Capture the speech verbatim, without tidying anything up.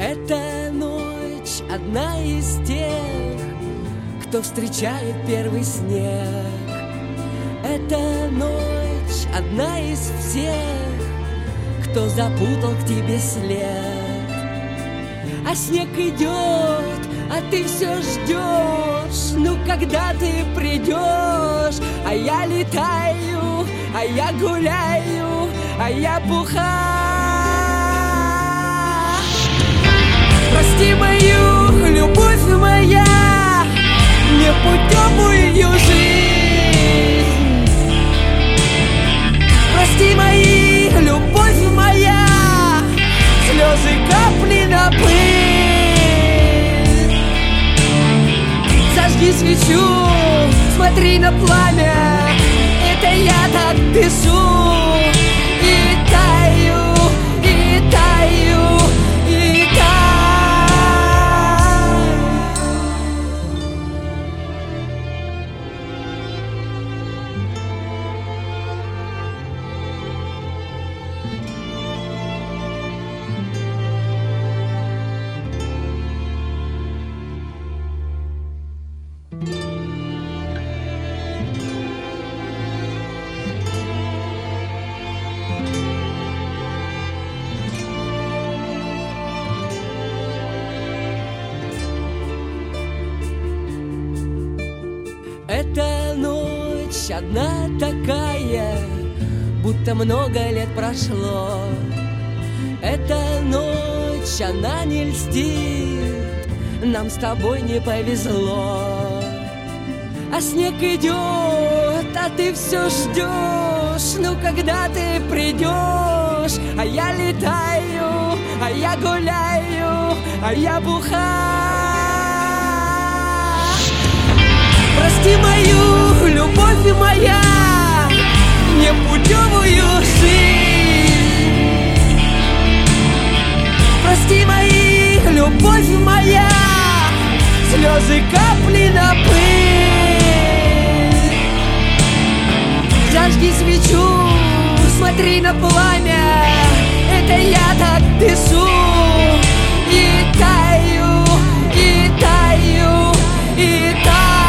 Эта ночь одна из тех, кто встречает первый снег. Эта ночь одна из всех, кто запутал к тебе след. А снег идет, а ты все ждешь. Ну когда ты придешь? А я летаю, а я гуляю, а я бухаю. Прости мою любовь моя, непутевую жизнь. Прости мои, любовь моя, слезы, капли на пыль. Зажги свечу, смотри на пламя, это я так дышу. И таю, и таю, и таю. Эта ночь одна такая, будто много лет прошло. Эта ночь, она не льстит, нам с тобой не повезло. А снег идет, а ты все ждешь. Ну когда ты придешь? А я летаю, а я гуляю, а я бухаю. Прости мою любовь моя, непутевую жизнь. Прости мои, любовь моя, слезы, капли на пыль. Зажги свечу, смотри на пламя, это я так дышу. И таю, и таю, и таю.